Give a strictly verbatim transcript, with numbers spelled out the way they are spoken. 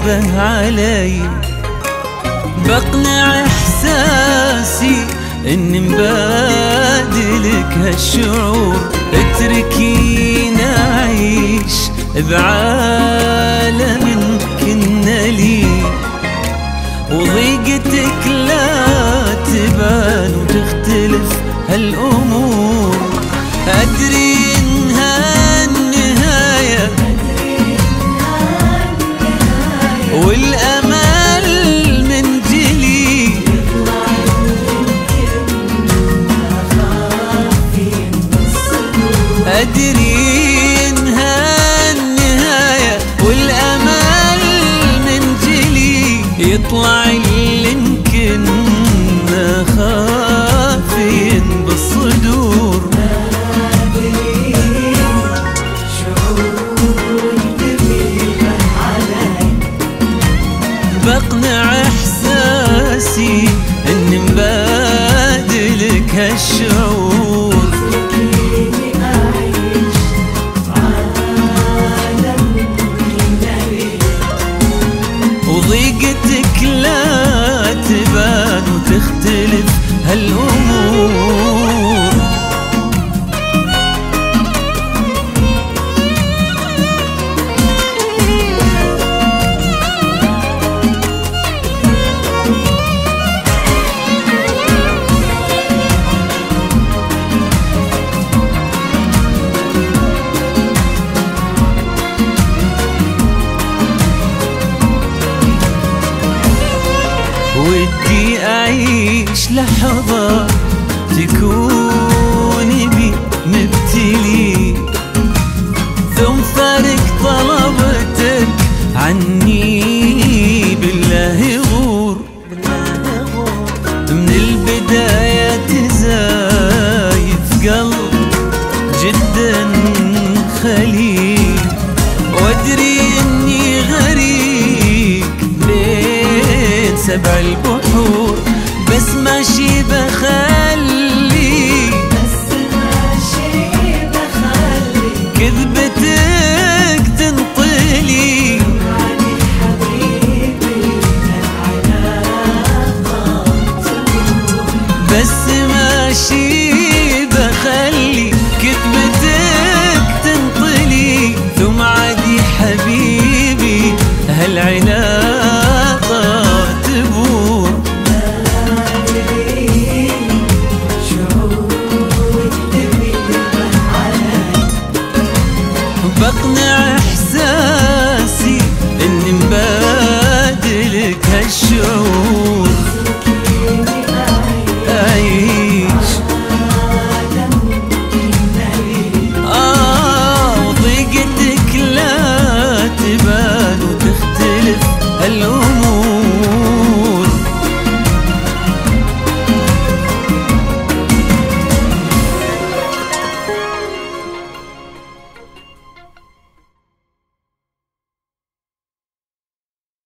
غريبة علي، بقنع إحساسي إني مبادلك هالشعور، اتركيني أعيش بعالم كنا لي، وضيقتك لا تبان وتختلف هالأمور. أدري إنها النهاية والأمل من جلي، أدري إنها النهاية والأمل من جلي، يطلع اللي يمكننا خافين بالصدور. بقنع إحساسي إني مبادلك هالشعور، وضيقتك لا تبان وتختلف هالأمور. ودي أعيش لحظة تكوني بي مبتلي، ثم فارق طلبتك عني بالله غور. من البداية زايد قلب جدا خليل، وأدري إني غريق بين سبع البحور، بس ماشي بخلي بس ماشي بخلي كذبتك تنطلي، بس ماشي بخلي كذبتك تنطلي، ثم عادي حبيبي هالعناقة تبور. بقنع إحساسي إني مبادلك هالشعور،